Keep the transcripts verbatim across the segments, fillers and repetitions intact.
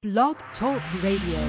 Blog Talk Radio.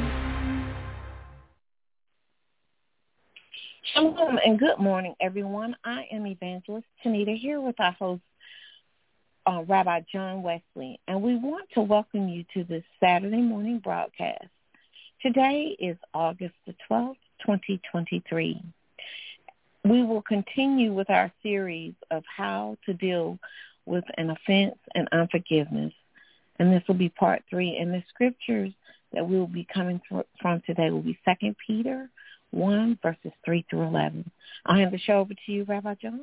Shalom and good morning, everyone. I am Evangelist Tanita here with our host, uh, Rabbi John Wesley, and we want to welcome you to this Saturday morning broadcast. Today is August the twelfth, twenty twenty-three. We will continue with our series of how to deal with an offense and unforgiveness, and this will be part three. And the scriptures that we will be coming from today will be Second Peter one, verses three through eleven. I'll hand the show over to you, Rabbi John.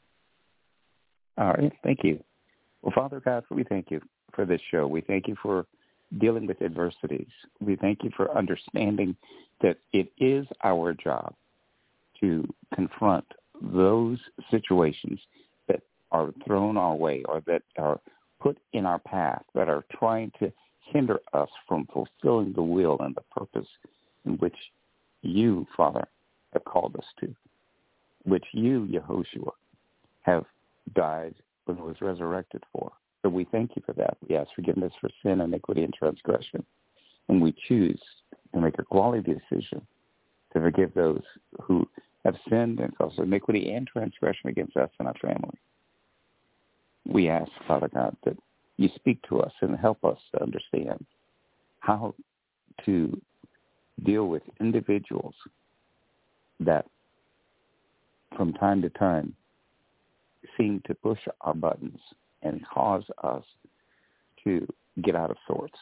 All right, thank you. Well, Father God, we thank you for this show. We thank you for dealing with adversities. We thank you for understanding that it is our job to confront those situations that are thrown our way or that are put in our path, that are trying to hinder us from fulfilling the will and the purpose in which you, Father, have called us to, which you, Yehoshua, have died and was resurrected for. So we thank you for that. We ask forgiveness for sin, iniquity, and transgression. And we choose to make a quality decision to forgive those who have sinned and caused iniquity and transgression against us and our family. We ask, Father God, that you speak to us and help us to understand how to deal with individuals that from time to time seem to push our buttons and cause us to get out of sorts.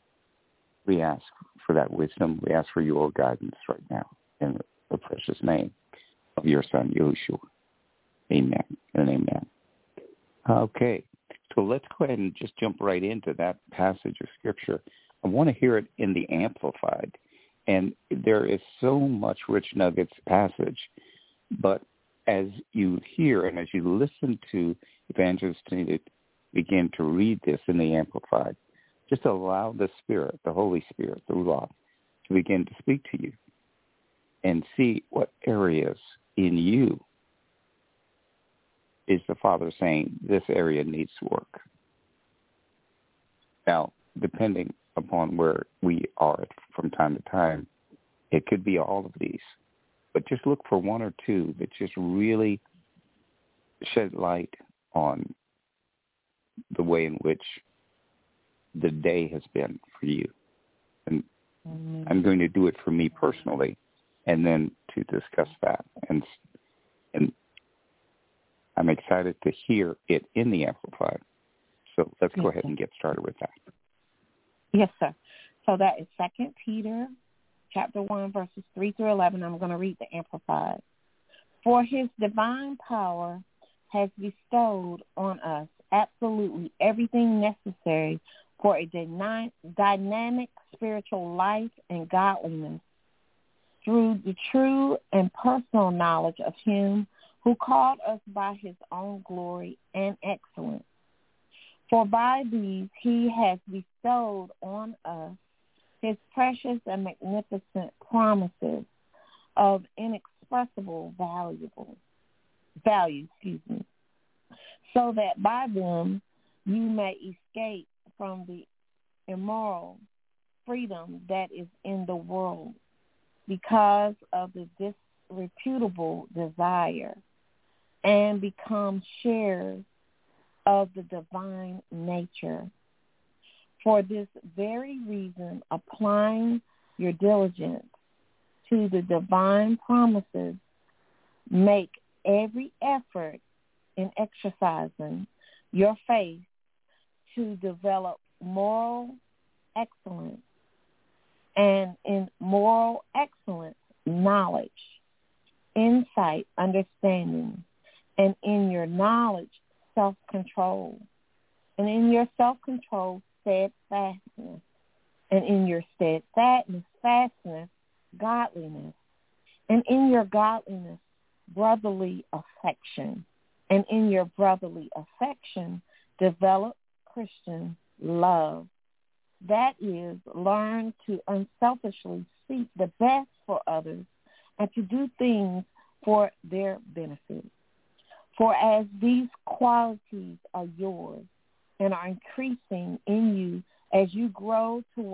We ask for that wisdom. We ask for your guidance right now in the precious name of your Son, Yahushua. Amen and amen. Okay, so let's go ahead and just jump right into that passage of Scripture. I want to hear it in the Amplified. And there is so much rich nuggets passage, but as you hear and as you listen to Evangelist Tanita begin to read this in the Amplified, just allow the Spirit, the Holy Spirit, the Ruach, to begin to speak to you and see what areas in you is the Father saying this area needs work. Now, depending upon where we are from time to time, it could be all of these. But just look for one or two that just really shed light on the way in which the day has been for you. And mm-hmm. I'm going to do it for me personally and then to discuss that. And and I'm excited to hear it in the Amplified. So let's go yes, ahead and get started with that. Yes, sir. So that is Second Peter chapter one, verses three through eleven. I'm going to read the Amplified. For his divine power has bestowed on us absolutely everything necessary for a dyna- dynamic spiritual life and godliness through the true and personal knowledge of him who called us by his own glory and excellence. For by these he has bestowed on us his precious and magnificent promises of inexpressible valuable value, excuse me, so that by them you may escape from the immoral freedom that is in the world because of the disreputable desire, and become sharers of the divine nature. For this very reason, applying your diligence to the divine promises, make every effort in exercising your faith to develop moral excellence, and in moral excellence, knowledge, insight, understanding, and in your knowledge, self-control, and in your self-control, steadfastness, and in your steadfastness, fastness, godliness, and in your godliness, brotherly affection, and in your brotherly affection, develop Christian love. That is, learn to unselfishly seek the best for others and to do things for their benefit. For as these qualities are yours and are increasing in you as you grow towards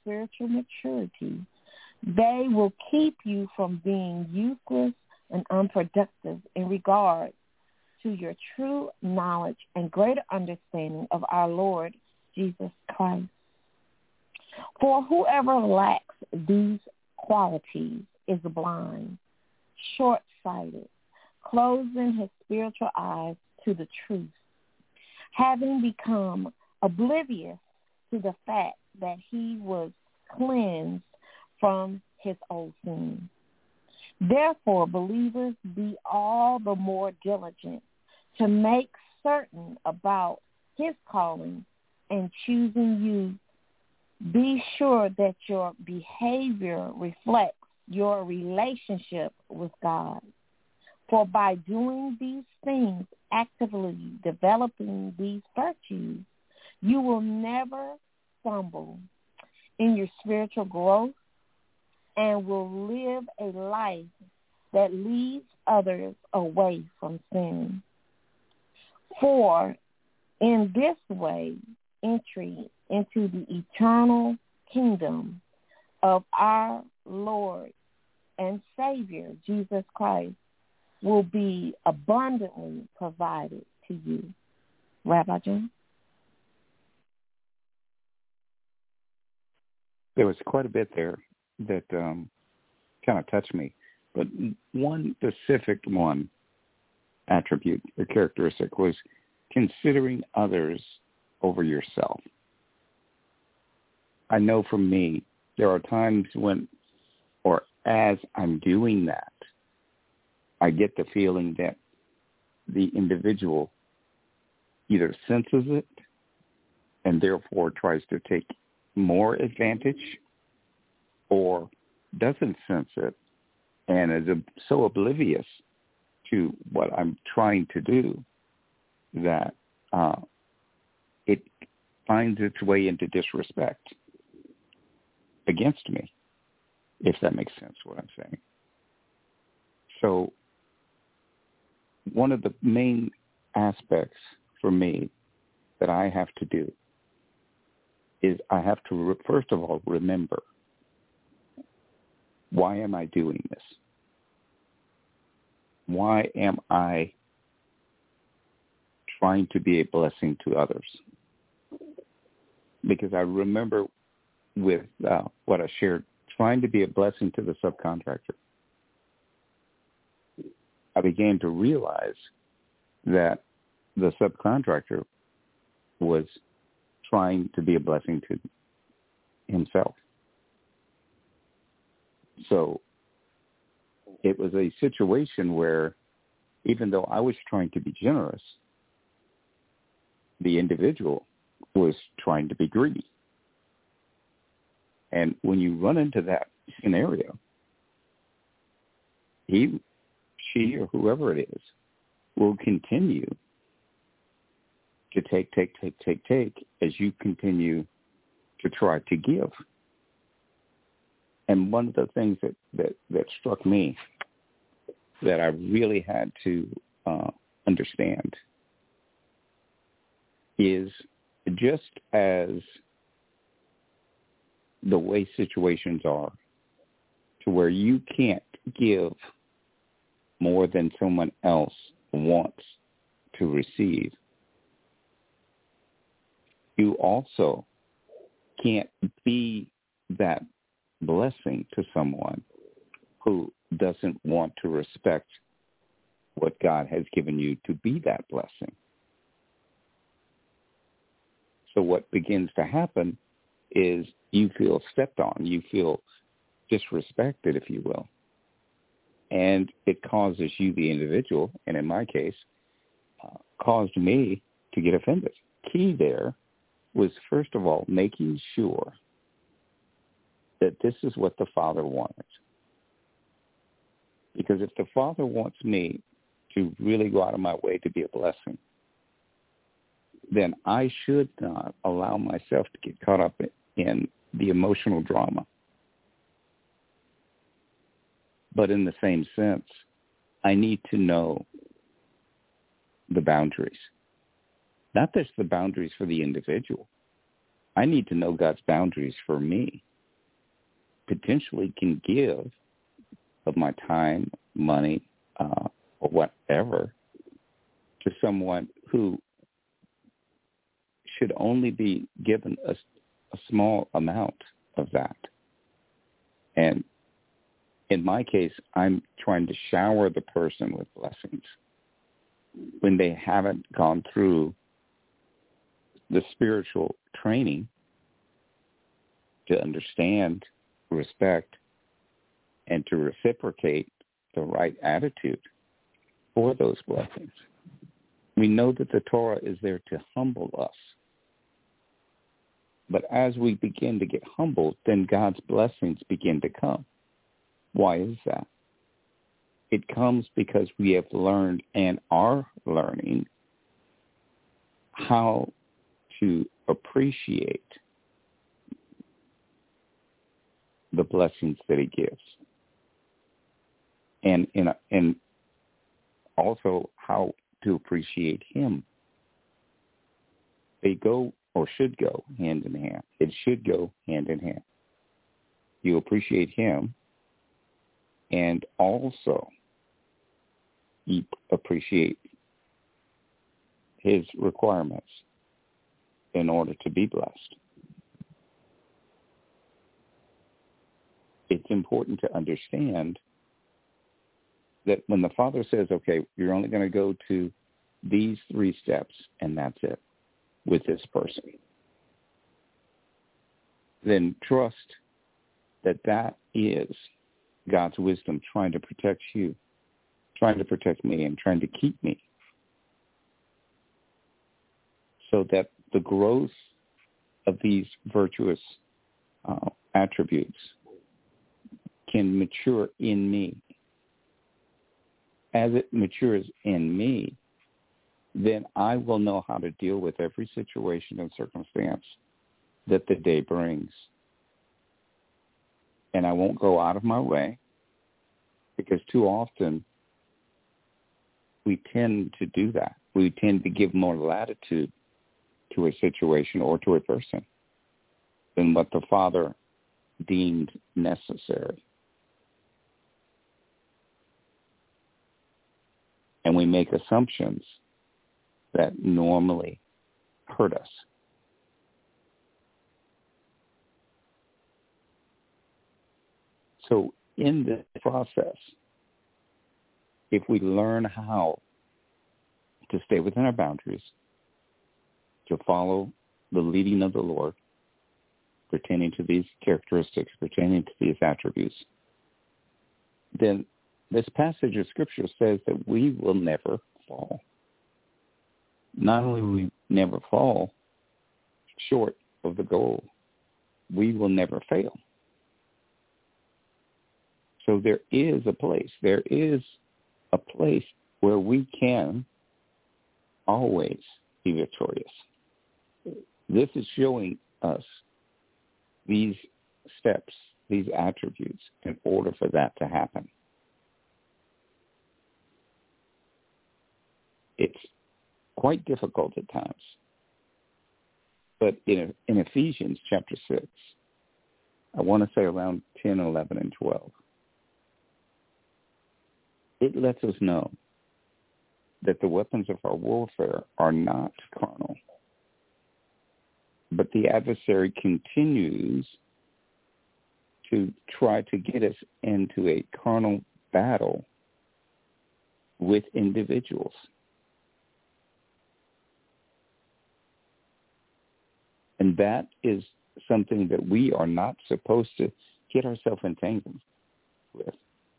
spiritual maturity, they will keep you from being useless and unproductive in regard to your true knowledge and greater understanding of our Lord Jesus Christ. For whoever lacks these qualities is blind, short-sighted, closing his spiritual eyes to the truth, having become oblivious to the fact that he was cleansed from his old sins. Therefore, believers, be all the more diligent to make certain about his calling and choosing you. Be sure that your behavior reflects your relationship with God. For by doing these things, actively developing these virtues, you will never stumble in your spiritual growth and will live a life that leads others away from sin. For in this way, entry into the eternal kingdom of our Lord and Savior, Jesus Christ, will be abundantly provided to you. Rabbi John? There was quite a bit there that um, kind of touched me, but one specific one attribute or characteristic was considering others over yourself. I know for me, there are times when, or as I'm doing that, I get the feeling that the individual either senses it and therefore tries to take more advantage, or doesn't sense it and is so oblivious to what I'm trying to do that uh, it finds its way into disrespect against me, if that makes sense what I'm saying. So one of the main aspects for me that I have to do is I have to, re- first of all, remember, why am I doing this? Why am I trying to be a blessing to others? Because I remember with uh, what I shared, trying to be a blessing to the subcontractor, I began to realize that the subcontractor was trying to be a blessing to himself. So it was a situation where even though I was trying to be generous, the individual was trying to be greedy. And when you run into that scenario, he, she, or whoever it is will continue to take, take, take, take, take as you continue to try to give. And one of the things that, that, that struck me that I really had to uh, understand is just as the way situations are to where you can't give more than someone else wants to receive, you also can't be that blessing to someone who doesn't want to respect what God has given you to be that blessing. So what begins to happen is you feel stepped on, you feel disrespected, if you will. And it causes you, the individual, and in my case, uh, caused me to get offended. Key there was, first of all, making sure that this is what the Father wanted. Because if the Father wants me to really go out of my way to be a blessing, then I should not allow myself to get caught up in the emotional drama. But in the same sense, I need to know the boundaries. Not just the boundaries for the individual. I need to know God's boundaries for me potentially can give of my time, money, uh, or whatever to someone who should only be given a, a small amount of that. And in my case, I'm trying to shower the person with blessings when they haven't gone through the spiritual training to understand, respect, and to reciprocate the right attitude for those blessings. We know that the Torah is there to humble us. But as we begin to get humbled, then God's blessings begin to come. Why is that? It comes because we have learned and are learning how to appreciate the blessings that he gives. And, in a, and also how to appreciate him. They go or should go hand in hand. It should go hand in hand. You appreciate him, and also you appreciate his requirements in order to be blessed. It's important to understand that when the Father says, okay, you're only going to go to these three steps, and that's it with this person, then trust that that is God's wisdom trying to protect you, trying to protect me, and trying to keep me, so that the growth of these virtuous uh, attributes can mature in me. As it matures in me, then I will know how to deal with every situation and circumstance that the day brings. And I won't go out of my way, because too often we tend to do that. We tend to give more latitude to a situation or to a person than what the Father deemed necessary. And we make assumptions that normally hurt us. So in this process, if we learn how to stay within our boundaries, to follow the leading of the Lord pertaining to these characteristics, pertaining to these attributes, then this passage of Scripture says that we will never fall. Not only will we never fall short of the goal, we will never fail. So there is a place, there is a place where we can always be victorious. This is showing us these steps, these attributes, in order for that to happen. It's quite difficult at times. But in, in Ephesians chapter six, I want to say around ten, eleven, and twelve, it lets us know that the weapons of our warfare are not carnal, but the adversary continues to try to get us into a carnal battle with individuals. And that is something that we are not supposed to get ourselves entangled with.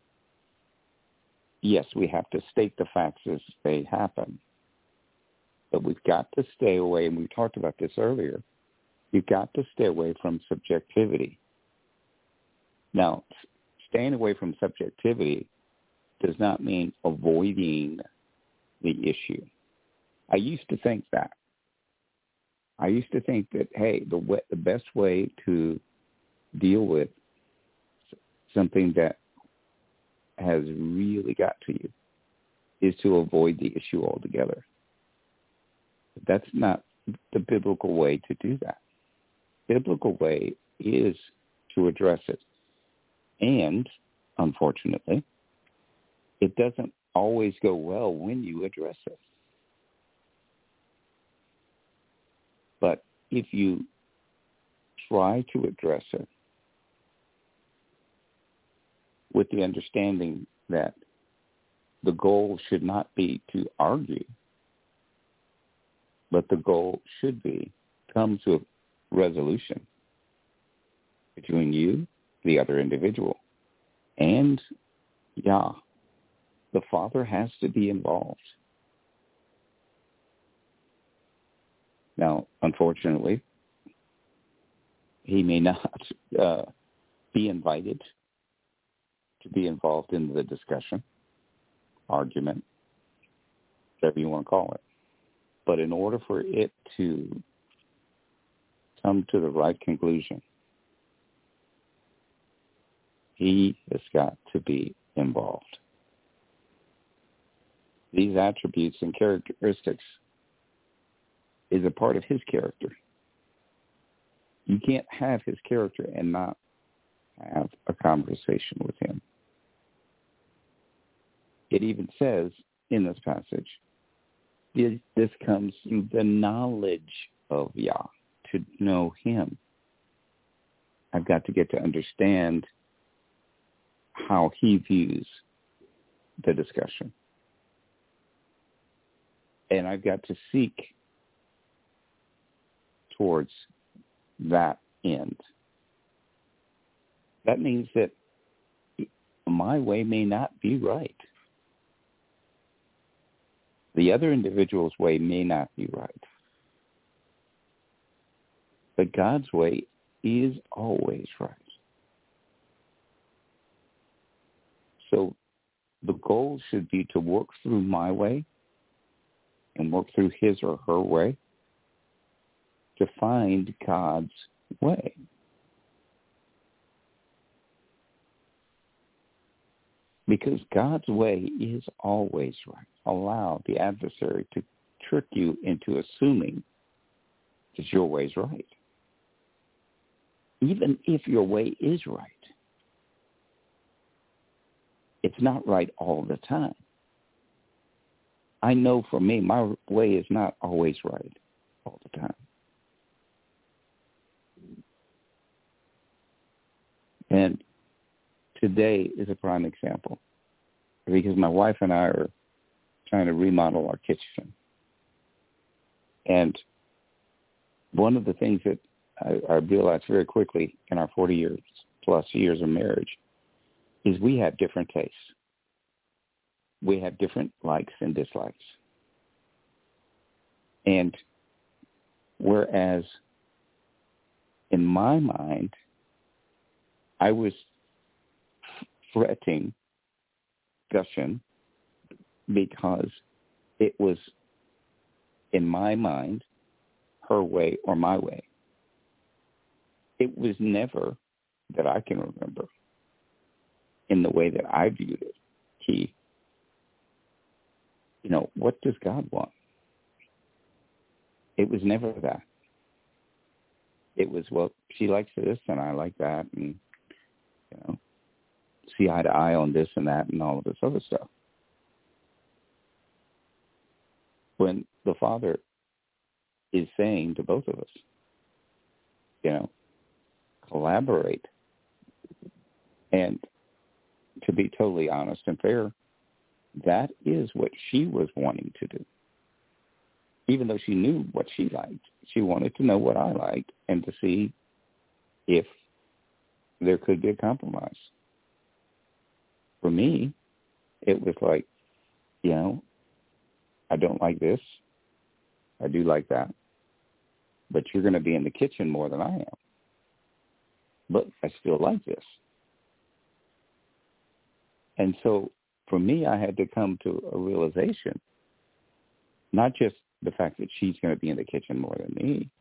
Yes, we have to state the facts as they happen, but we've got to stay away, and we talked about this earlier, you've got to stay away from subjectivity. Now, staying away from subjectivity does not mean avoiding the issue. I used to think that. I used to think that, hey, the way, the best way to deal with something that has really got to you is to avoid the issue altogether. But that's not the biblical way to do that. The biblical way is to address it. And, unfortunately, it doesn't always go well when you address it. But if you try to address it with the understanding that the goal should not be to argue, but the goal should be come to a resolution between you, the other individual, and Yah. The Father has to be involved. Now, unfortunately, he may not uh, be invited to be involved in the discussion, argument, whatever you want to call it. But in order for it to come to the right conclusion, he has got to be involved. These attributes and characteristics is a part of his character. You can't have his character and not have a conversation with him. It even says in this passage, this comes through the knowledge of Yah, to know him. I've got to get to understand how he views the discussion. And I've got to seek towards that end. That means that my way may not be right. The other individual's way may not be right. But God's way is always right. So the goal should be to work through my way and work through his or her way to find God's way. Because God's way is always right. Allow the adversary to trick you into assuming that your way is right. Even if your way is right, it's not right all the time. I know for me, my way is not always right all the time. And today is a prime example, because my wife and I are trying to remodel our kitchen. And one of the things that I, I realized very quickly in our forty years plus years of marriage is we have different tastes. We have different likes and dislikes. And whereas in my mind, I was fretting, gushing, because it was, in my mind, her way or my way. It was never, that I can remember, in the way that I viewed it, he, you know, what does God want? It was never that. It was, well, she likes this and I like that, and, you know, see eye to eye on this and that and all of this other stuff. When the Father is saying to both of us, you know, collaborate. And to be totally honest and fair, that is what she was wanting to do. Even though she knew what she liked, she wanted to know what I liked and to see if there could be a compromise. For me, it was like, you know, I don't like this. I do like that. But you're going to be in the kitchen more than I am. But I still like this. And so for me, I had to come to a realization, not just the fact that she's going to be in the kitchen more than me,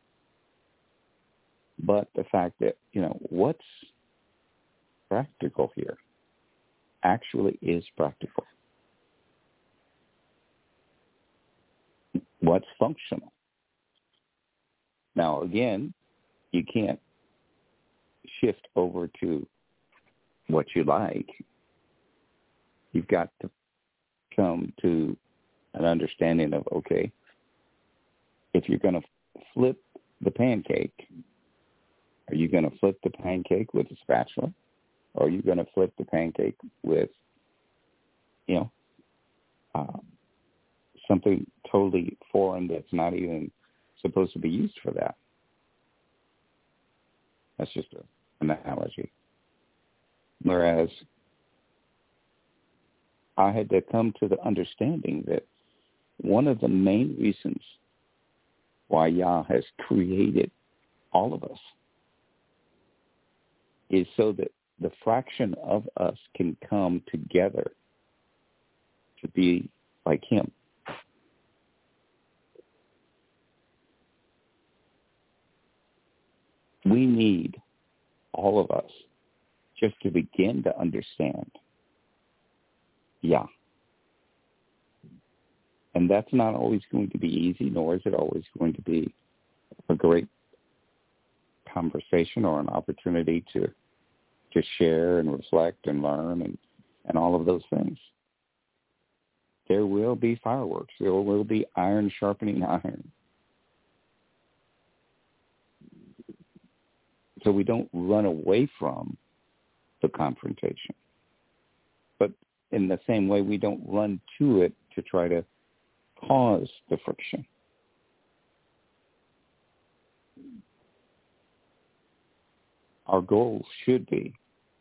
but the fact that, you know, what's practical here actually is practical. What's functional? Now, again, you can't shift over to what you like. You've got to come to an understanding of, okay, if you're going to flip the pancake, are you going to flip the pancake with a spatula? Or are you going to flip the pancake with, you know, uh, something totally foreign that's not even supposed to be used for that? That's just a, an analogy. Whereas I had to come to the understanding that one of the main reasons why Yah has created all of us is so that the fraction of us can come together to be like him. We need all of us just to begin to understand Yah. And that's not always going to be easy, nor is it always going to be a great conversation or an opportunity to to share and reflect and learn and, and all of those things. There will be fireworks. There will be iron sharpening iron. So we don't run away from the confrontation. But in the same way, we don't run to it to try to cause the friction. Our goal should be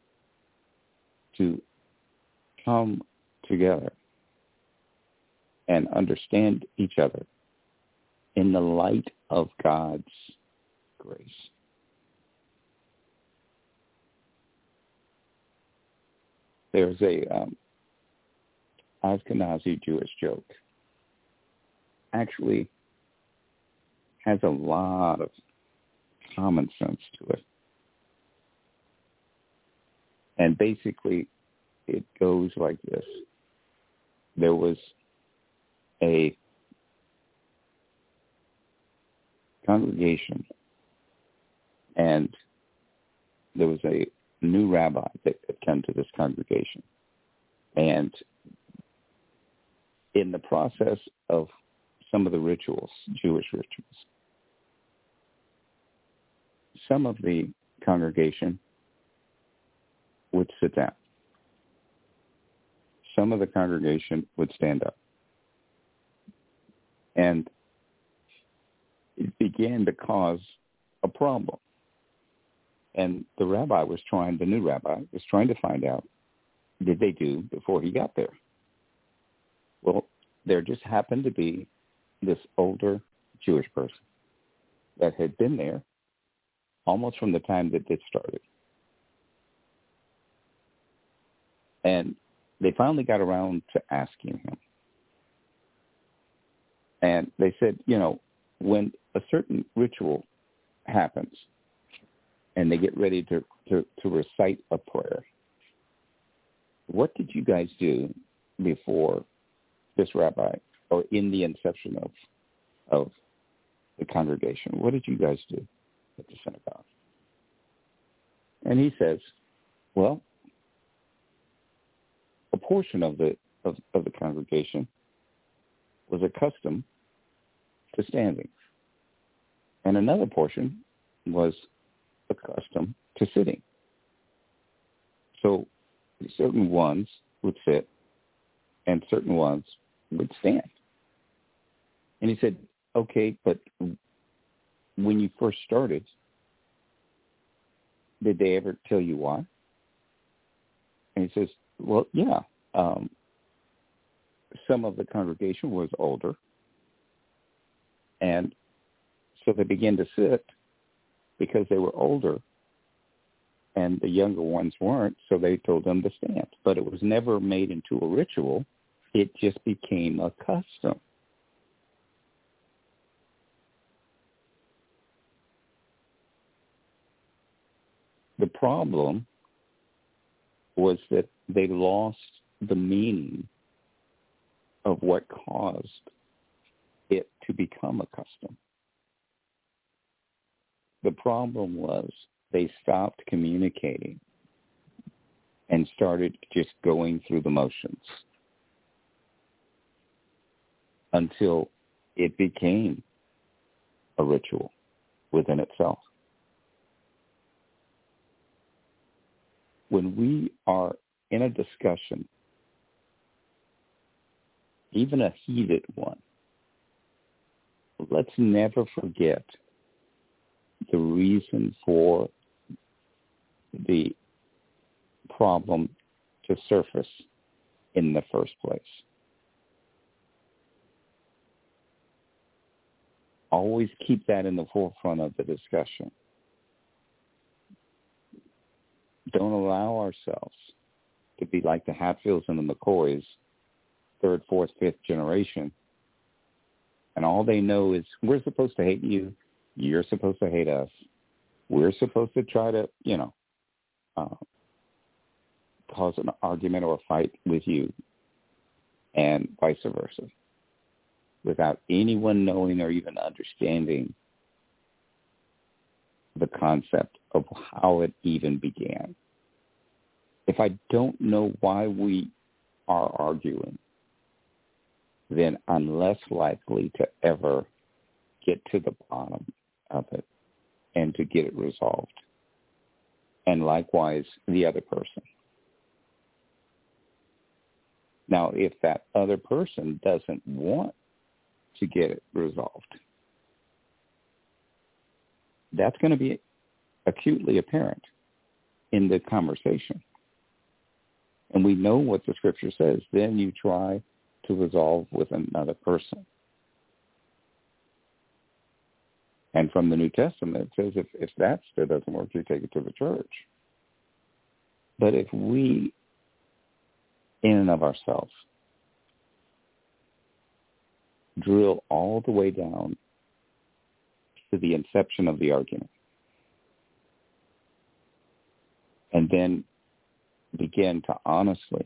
to come together and understand each other in the light of God's grace. There's a um, Ashkenazi Jewish joke. Actually has a lot of common sense to it. And basically, it goes like this. There was a congregation, and there was a new rabbi that had come to this congregation. And in the process of some of the rituals, Jewish rituals, some of the congregation would sit down. Some of the congregation would stand up. And it began to cause a problem. And the rabbi was trying, the new rabbi was trying to find out, did they do before he got there? Well, there just happened to be this older Jewish person that had been there almost from the time that it started. And they finally got around to asking him. And they said, you know, when a certain ritual happens and they get ready to, to, to recite a prayer, what did you guys do before this rabbi, or in the inception of of the congregation? What did you guys do at the synagogue? And he says, well, a portion of the of, of the congregation was accustomed to standing, and another portion was accustomed to sitting. So certain ones would sit, and certain ones would stand. And he said, okay, but when you first started, did they ever tell you why? And he says, well, yeah. Um, some of the congregation was older, and so they began to sit because they were older, and the younger ones weren't, so they told them to stand. But it was never made into a ritual. It just became a custom. The problem was that they lost the meaning of what caused it to become a custom. The problem was they stopped communicating and started just going through the motions until it became a ritual within itself. When we are in a discussion, even a heated one, let's never forget the reason for the problem to surface in the first place. Always keep that in the forefront of the discussion. Don't allow ourselves to be like the Hatfields and the McCoys, third, fourth, fifth generation, and all they know is we're supposed to hate you, you're supposed to hate us, we're supposed to try to, you know, uh, cause an argument or a fight with you, and vice versa, without anyone knowing or even understanding the concept of how it even began. If I don't know why we are arguing, then I'm less likely to ever get to the bottom of it and to get it resolved. And likewise, the other person. Now, if that other person doesn't want to get it resolved, that's going to be acutely apparent in the conversation. And we know what the scripture says. Then you try to resolve with another person. And from the New Testament, it says if, if that still doesn't work, you take it to the church. But if we, in and of ourselves, drill all the way down to the inception of the argument, and then begin to honestly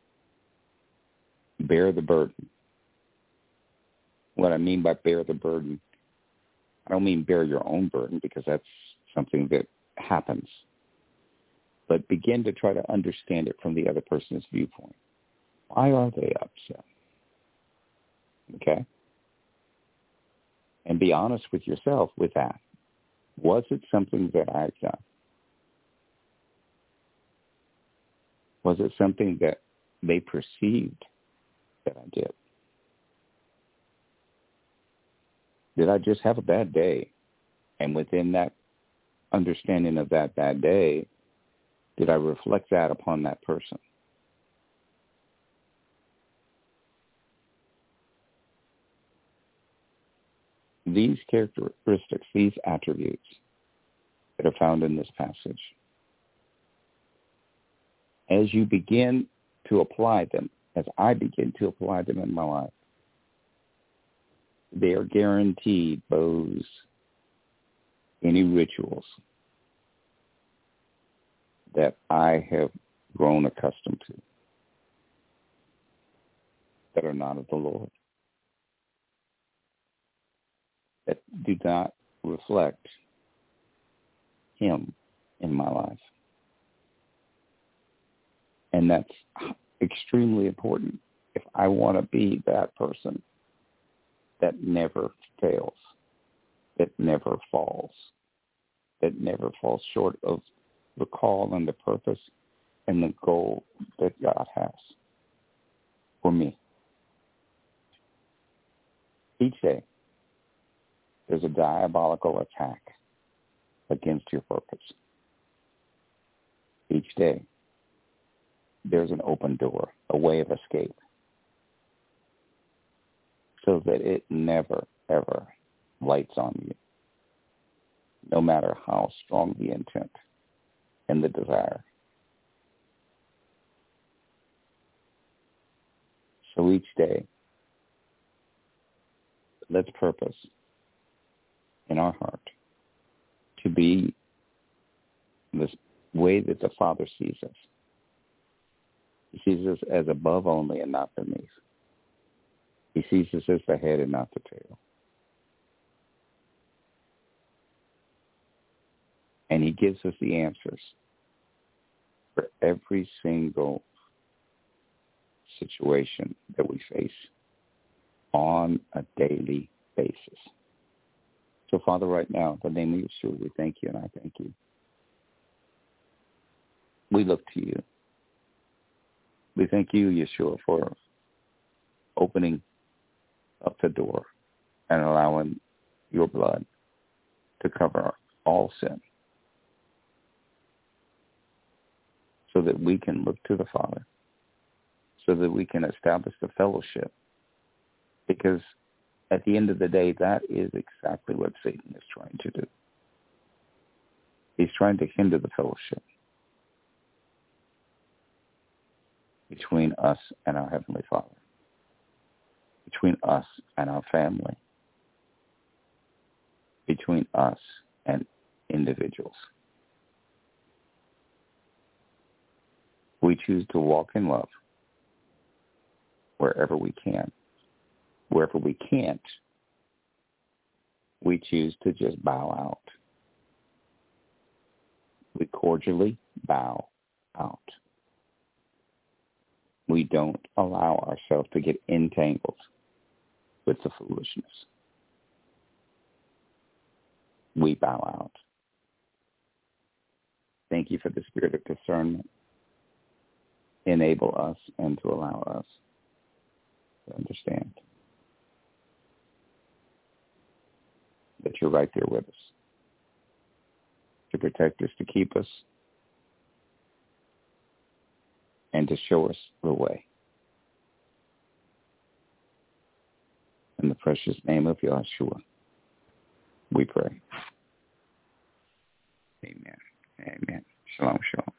bear the burden. What I mean by bear the burden, I don't mean bear your own burden, because that's something that happens. But begin to try to understand it from the other person's viewpoint. Why are they upset? Okay? And be honest with yourself with that. Was it something that I've done? Was it something that they perceived that I did? Did I just have a bad day? And within that understanding of that bad day, did I reflect that upon that person? These characteristics, these attributes that are found in this passage, as you begin to apply them, as I begin to apply them in my life, they are guaranteed bows any rituals that I have grown accustomed to that are not of the Lord, that do not reflect Him in my life. And that's extremely important if I want to be that person that never fails, that never falls, that never falls short of the call and the purpose and the goal that God has for me. Each day, there's a diabolical attack against your purpose. Each day, there's an open door, a way of escape, so that it never, ever lights on you, no matter how strong the intent and the desire. So each day, let's purpose in our heart to be this way that the Father sees us. He sees us as above only and not beneath. He sees us as the head and not the tail. And He gives us the answers for every single situation that we face on a daily basis. So, Father, right now, in the name of Yeshua, we thank you, and I thank you. We look to you. We thank you, Yeshua, for opening up the door and allowing your blood to cover all sin so that we can look to the Father, so that we can establish the fellowship. Because at the end of the day, that is exactly what Satan is trying to do. He's trying to hinder the fellowship between us and our Heavenly Father, between us and our family, between us and individuals. We choose to walk in love wherever we can. Wherever we can't, we choose to just bow out. We cordially bow out. We don't allow ourselves to get entangled with the foolishness. We bow out. Thank you for the spirit of discernment. Enable us and to allow us to understand that you're right there with us, to protect us, to keep us, and to show us the way. In the precious name of Yeshua, we pray. Amen. Amen. Shalom, shalom.